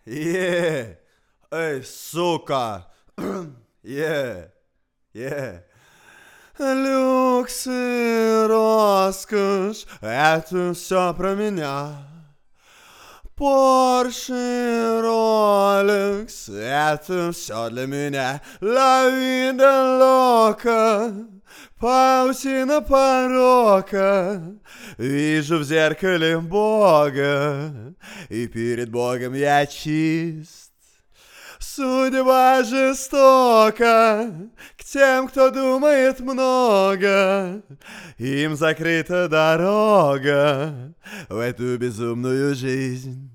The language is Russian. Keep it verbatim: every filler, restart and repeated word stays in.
Е, эй, сука! Е, е. Люкс и роскошь, это все про меня. Порш и Ролекс, это все для меня. La vida loca, паутина порока. Вижу в зеркале Бога, и перед Богом я чист. Судьба жестока к тем, кто думает много. Им закрыта дорога в эту безумную жизнь.